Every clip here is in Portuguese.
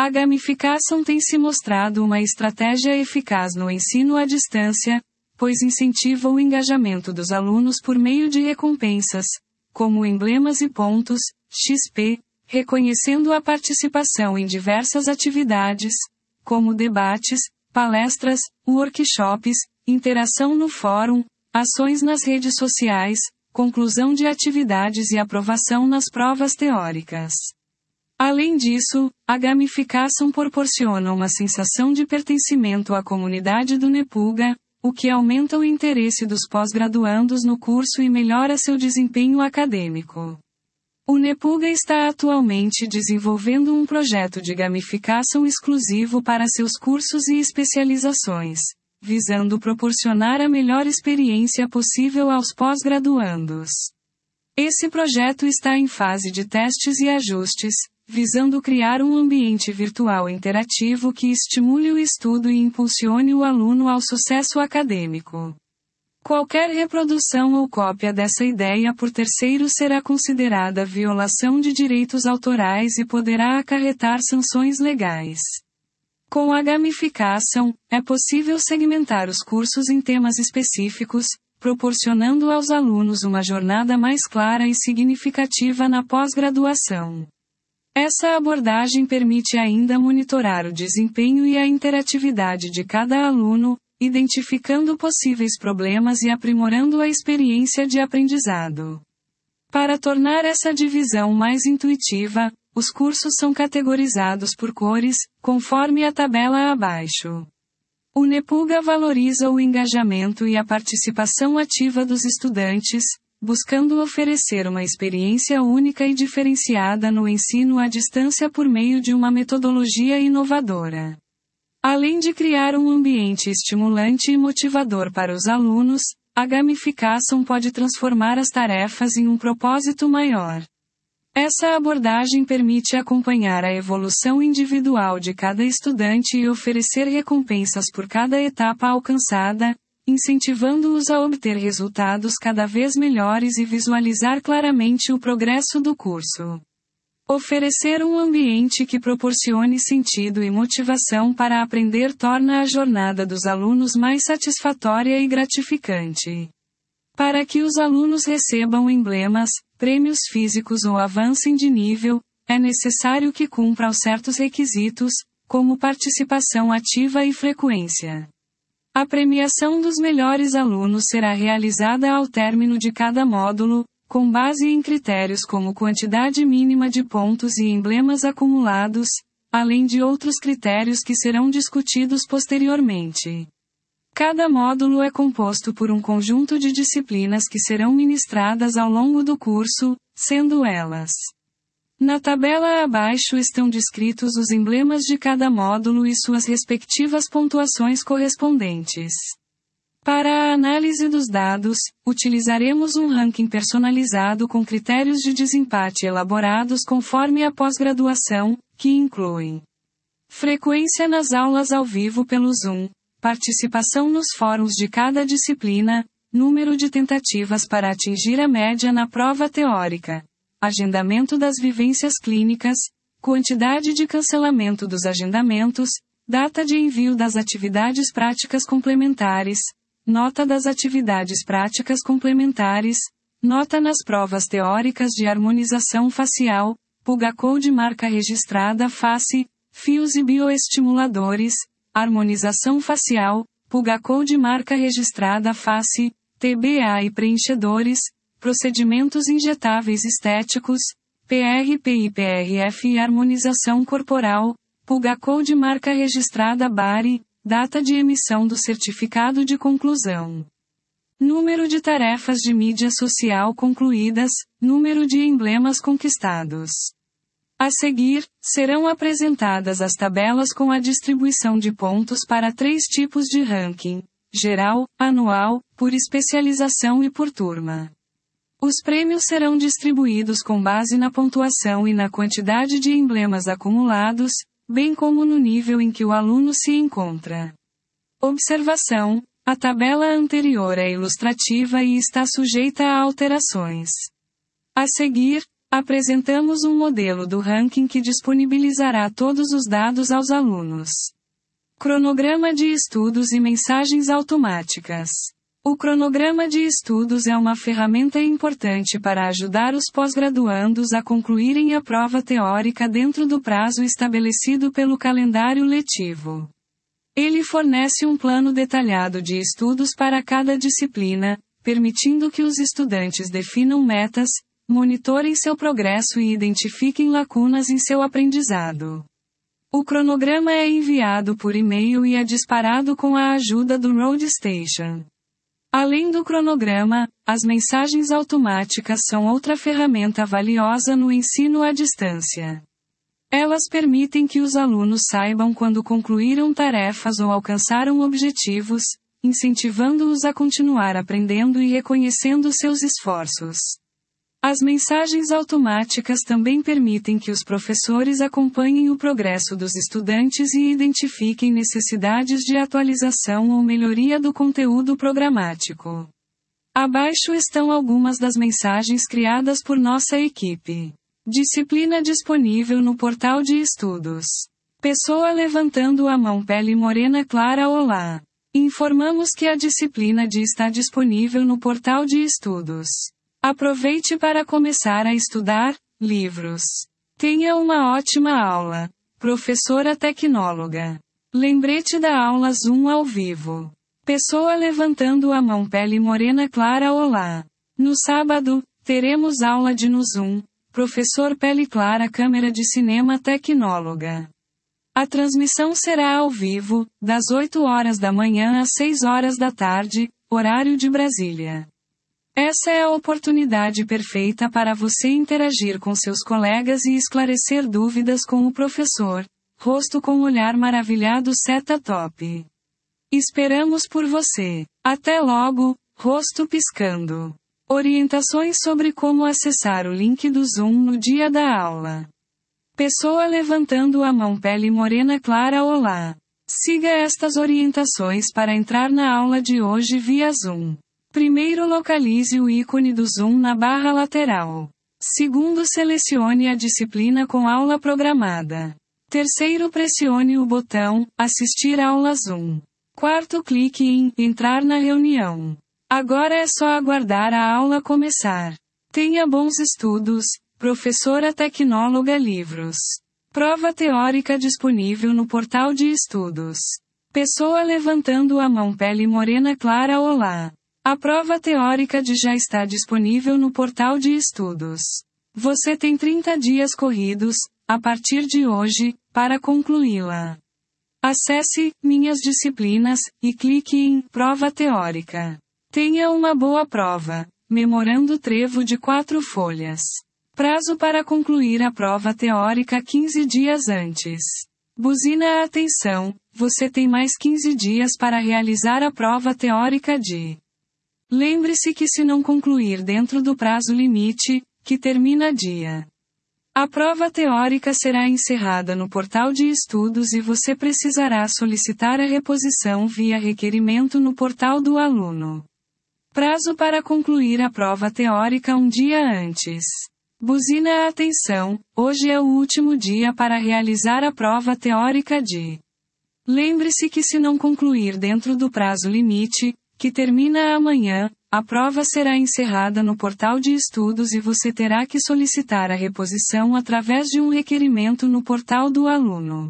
A gamificação tem se mostrado uma estratégia eficaz no ensino à distância, pois incentiva o engajamento dos alunos por meio de recompensas, como emblemas e pontos, XP, reconhecendo a participação em diversas atividades, como debates, palestras, workshops, interação no fórum, ações nas redes sociais, conclusão de atividades e aprovação nas provas teóricas. Além disso, a gamificação proporciona uma sensação de pertencimento à comunidade do Nepuga, o que aumenta o interesse dos pós-graduandos no curso e melhora seu desempenho acadêmico. O Nepuga está atualmente desenvolvendo um projeto de gamificação exclusivo para seus cursos e especializações, visando proporcionar a melhor experiência possível aos pós-graduandos. Esse projeto está em fase de testes e ajustes, visando criar um ambiente virtual interativo que estimule o estudo e impulsione o aluno ao sucesso acadêmico. Qualquer reprodução ou cópia dessa ideia por terceiros será considerada violação de direitos autorais e poderá acarretar sanções legais. Com a gamificação, é possível segmentar os cursos em temas específicos, proporcionando aos alunos uma jornada mais clara e significativa na pós-graduação. Essa abordagem permite ainda monitorar o desempenho e a interatividade de cada aluno, identificando possíveis problemas e aprimorando a experiência de aprendizado. Para tornar essa divisão mais intuitiva, os cursos são categorizados por cores, conforme a tabela abaixo. O Nepuga valoriza o engajamento e a participação ativa dos estudantes, buscando oferecer uma experiência única e diferenciada no ensino à distância por meio de uma metodologia inovadora. Além de criar um ambiente estimulante e motivador para os alunos, a gamificação pode transformar as tarefas em um propósito maior. Essa abordagem permite acompanhar a evolução individual de cada estudante e oferecer recompensas por cada etapa alcançada, incentivando-os a obter resultados cada vez melhores e visualizar claramente o progresso do curso. Oferecer um ambiente que proporcione sentido e motivação para aprender torna a jornada dos alunos mais satisfatória e gratificante. Para que os alunos recebam emblemas, prêmios físicos ou avancem de nível, é necessário que cumpram certos requisitos, como participação ativa e frequência. A premiação dos melhores alunos será realizada ao término de cada módulo, com base em critérios como quantidade mínima de pontos e emblemas acumulados, além de outros critérios que serão discutidos posteriormente. Cada módulo é composto por um conjunto de disciplinas que serão ministradas ao longo do curso, sendo elas. Na tabela abaixo estão descritos os emblemas de cada módulo e suas respectivas pontuações correspondentes. Para a análise dos dados, utilizaremos um ranking personalizado com critérios de desempate elaborados conforme a pós-graduação, que incluem frequência nas aulas ao vivo pelo Zoom, participação nos fóruns de cada disciplina, número de tentativas para atingir a média na prova teórica, agendamento das vivências clínicas, quantidade de cancelamento dos agendamentos, data de envio das atividades práticas complementares, nota das atividades práticas complementares, nota nas provas teóricas de harmonização facial, Puga Code marca registrada face, fios e bioestimuladores, harmonização facial, Puga Code marca registrada face, TBA e preenchedores, procedimentos injetáveis estéticos, PRP e PRF e harmonização corporal, Puga Code marca registrada BARI, data de emissão do certificado de conclusão. Número de tarefas de mídia social concluídas, número de emblemas conquistados. A seguir, serão apresentadas as tabelas com a distribuição de pontos para 3 tipos de ranking: geral, anual, por especialização e por turma. Os prêmios serão distribuídos com base na pontuação e na quantidade de emblemas acumulados, bem como no nível em que o aluno se encontra. Observação: a tabela anterior é ilustrativa e está sujeita a alterações. A seguir, Apresentamos um modelo do ranking que disponibilizará todos os dados aos alunos. Cronograma de estudos e mensagens automáticas. O cronograma de estudos é uma ferramenta importante para ajudar os pós-graduandos a concluírem a prova teórica dentro do prazo estabelecido pelo calendário letivo. Ele fornece um plano detalhado de estudos para cada disciplina, permitindo que os estudantes definam metas, monitorem seu progresso e identifiquem lacunas em seu aprendizado. O cronograma é enviado por e-mail e é disparado com a ajuda do RoadStation. Além do cronograma, as mensagens automáticas são outra ferramenta valiosa no ensino à distância. Elas permitem que os alunos saibam quando concluíram tarefas ou alcançaram objetivos, incentivando-os a continuar aprendendo e reconhecendo seus esforços. As mensagens automáticas também permitem que os professores acompanhem o progresso dos estudantes e identifiquem necessidades de atualização ou melhoria do conteúdo programático. Abaixo estão algumas das mensagens criadas por nossa equipe. Disciplina disponível no portal de estudos. Pessoa levantando a mão, pele morena clara, olá. Informamos que a disciplina está disponível no portal de estudos. Aproveite para começar a estudar livros. Tenha uma ótima aula. Professora tecnóloga. Lembrete da aula Zoom ao vivo. Pessoa levantando a mão, pele morena clara, olá. No sábado, teremos aula no Zoom. Professor pele clara, câmera de cinema, tecnóloga. A transmissão será ao vivo, das 8 horas da manhã às 6 horas da tarde, horário de Brasília. Essa é a oportunidade perfeita para você interagir com seus colegas e esclarecer dúvidas com o professor. Rosto com olhar maravilhado, seta top. Esperamos por você. Até logo, rosto piscando. Orientações sobre como acessar o link do Zoom no dia da aula. Pessoa levantando a mão, pele morena clara, olá. Siga estas orientações para entrar na aula de hoje via Zoom. Primeiro, localize o ícone do Zoom na barra lateral. Segundo, selecione a disciplina com aula programada. Terceiro, pressione o botão Assistir aula Zoom. Quarto, clique em Entrar na reunião. Agora é só aguardar a aula começar. Tenha bons estudos, professora tecnóloga livros. Prova teórica disponível no portal de estudos. Pessoa levantando a mão, pele morena clara, olá. A prova teórica já está disponível no portal de estudos. Você tem 30 dias corridos, a partir de hoje, para concluí-la. Acesse Minhas Disciplinas e clique em Prova Teórica. Tenha uma boa prova. Memorando trevo de 4 folhas. Prazo para concluir a prova teórica 15 dias antes. Buzina, atenção, você tem mais 15 dias para realizar a prova teórica de. Lembre-se que se não concluir dentro do prazo limite, que termina dia. A prova teórica será encerrada no portal de estudos e você precisará solicitar a reposição via requerimento no portal do aluno. Prazo para concluir a prova teórica um dia antes. Buzina, atenção, hoje é o último dia para realizar a prova teórica de. Lembre-se que se não concluir dentro do prazo limite, que termina amanhã, a prova será encerrada no portal de estudos e você terá que solicitar a reposição através de um requerimento no portal do aluno.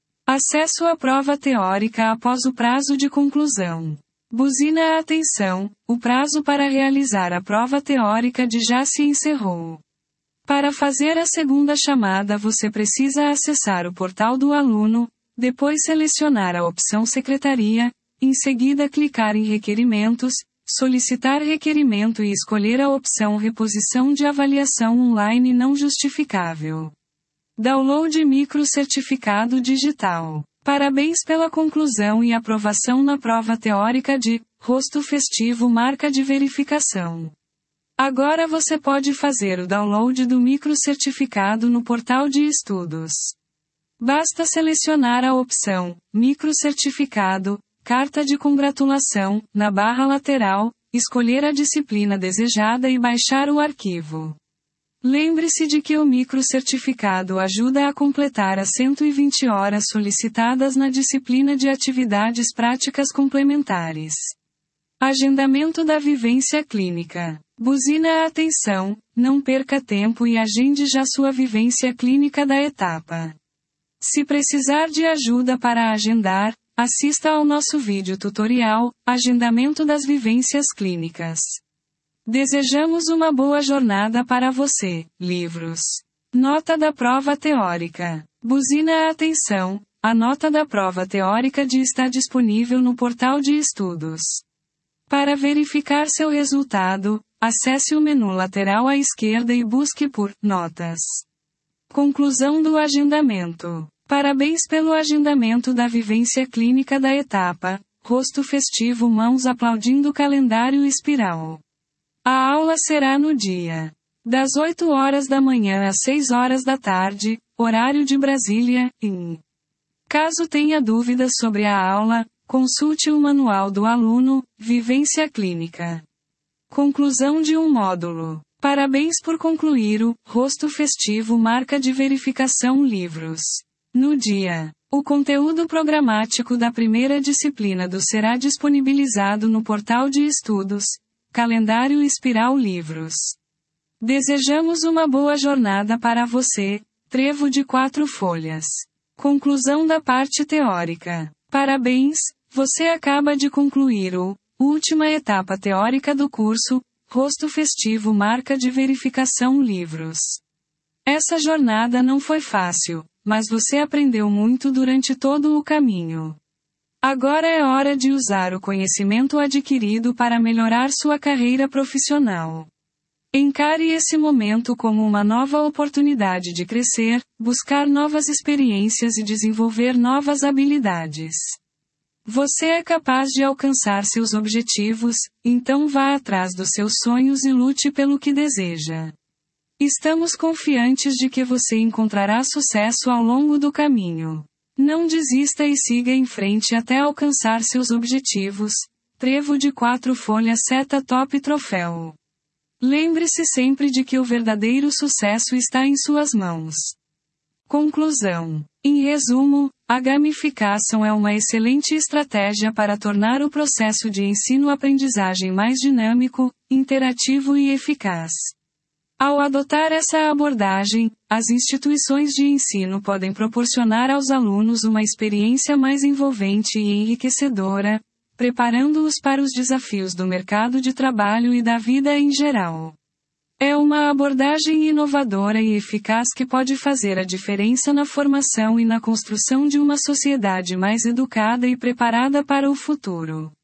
Acesso à prova teórica após o prazo de conclusão. Buzina, atenção, o prazo para realizar a prova teórica já se encerrou. Para fazer a segunda chamada você precisa acessar o portal do aluno, depois selecionar a opção Secretaria, em seguida clicar em Requerimentos, solicitar requerimento e escolher a opção Reposição de avaliação online não justificável. Download microcertificado digital. Parabéns pela conclusão e aprovação na prova teórica de rosto festivo, marca de verificação. Agora você pode fazer o download do microcertificado no portal de estudos. Basta selecionar a opção Microcertificado, Carta de congratulação, na barra lateral, escolher a disciplina desejada e baixar o arquivo. Lembre-se de que o microcertificado ajuda a completar as 120 horas solicitadas na disciplina de atividades práticas complementares. Agendamento da vivência clínica. Buzina a atenção, não perca tempo e agende já sua vivência clínica da etapa. Se precisar de ajuda para agendar, assista ao nosso vídeo tutorial, Agendamento das Vivências Clínicas. Desejamos uma boa jornada para você. Livros. Nota da prova teórica. Buzina a atenção, a nota da prova teórica está disponível no portal de estudos. Para verificar seu resultado, acesse o menu lateral à esquerda e busque por Notas. Conclusão do agendamento. Parabéns pelo agendamento da vivência clínica da etapa. Rosto festivo, mãos aplaudindo, calendário espiral. A aula será no dia das 8 horas da manhã às 6 horas da tarde, horário de Brasília, em. Caso tenha dúvidas sobre a aula, consulte o manual do aluno, Vivência Clínica. Conclusão de um módulo. Parabéns por concluir o Rosto Festivo Marca de Verificação Livros. No dia. O conteúdo programático da primeira disciplina será disponibilizado no portal de estudos, Calendário Espiral Livros. Desejamos uma boa jornada para você, trevo de 4 folhas. Conclusão da parte teórica. Parabéns, você acaba de concluir a última etapa teórica do curso, Rosto Festivo Marca de Verificação Livros. Essa jornada não foi fácil, mas você aprendeu muito durante todo o caminho. Agora é hora de usar o conhecimento adquirido para melhorar sua carreira profissional. Encare esse momento como uma nova oportunidade de crescer, buscar novas experiências e desenvolver novas habilidades. Você é capaz de alcançar seus objetivos, então vá atrás dos seus sonhos e lute pelo que deseja. Estamos confiantes de que você encontrará sucesso ao longo do caminho. Não desista e siga em frente até alcançar seus objetivos. Trevo de 4 folhas, seta top troféu. Lembre-se sempre de que o verdadeiro sucesso está em suas mãos. Conclusão. Em resumo, a gamificação é uma excelente estratégia para tornar o processo de ensino-aprendizagem mais dinâmico, interativo e eficaz. Ao adotar essa abordagem, as instituições de ensino podem proporcionar aos alunos uma experiência mais envolvente e enriquecedora, preparando-os para os desafios do mercado de trabalho e da vida em geral. É uma abordagem inovadora e eficaz que pode fazer a diferença na formação e na construção de uma sociedade mais educada e preparada para o futuro.